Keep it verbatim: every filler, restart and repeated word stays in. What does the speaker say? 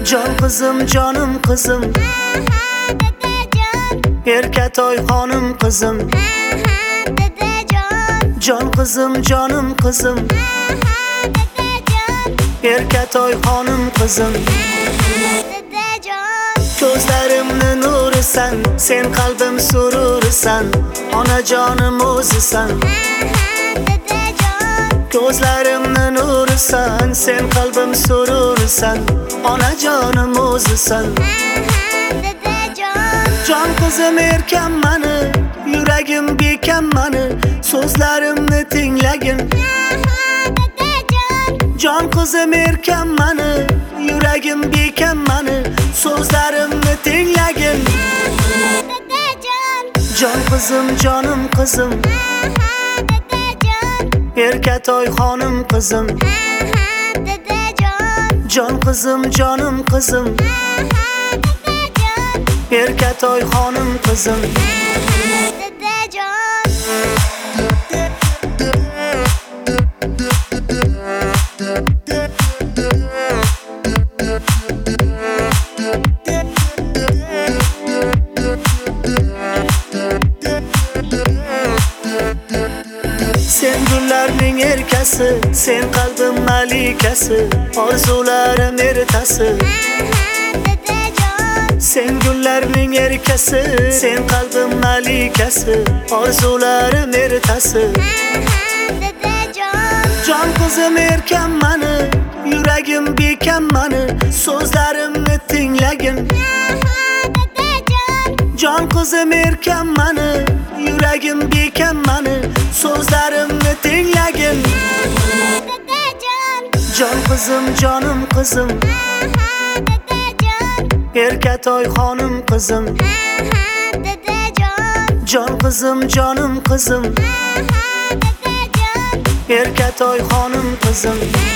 Can kızım canım kızım, Aha dedecan, Erketoy hanım kızım. aha dedecan, Can kızım canım kızım, aha dedecan, Erketoy hanım kızım. dedecan, Gözlerimnin nuru sen, sen kalbim sururu sen, ana canım o'zisan. aha dedecan, Gözlerimnin nuru sen, sen kalbim sururu sen, ana canım o'zisan. aha dedecan, Can kızım erken mani, yuragim bekam mani, so'zlarimni tinglagin. aha dedecan, Can kızım erken mani, yuragim bekam mani, so'zlarimni tinglagin. dedecan, Can kızım canım kızım, aha dedecan, Erketoy hanım kızım. aha dedecan, Can kızım canım kızım, aha dedecan, Erketoy hanım kızım. dedecan. Sen gullarning erkasi, sen qalbim malikasi, orzularim ertasi. Sen gullarning erkasi, sen qalbim malikasi, orzularim ertasi. Can kızım erkan mani, yuragim bekam mani, so'zlarimni tinglagin. Can kızım erkan mani, yuragim bekam mani, so'zlarimni tinglagin. Can kızım canım kızım, Erketoy hanım kızım. Can kızım canım kızım, Erketoy hanım kızım.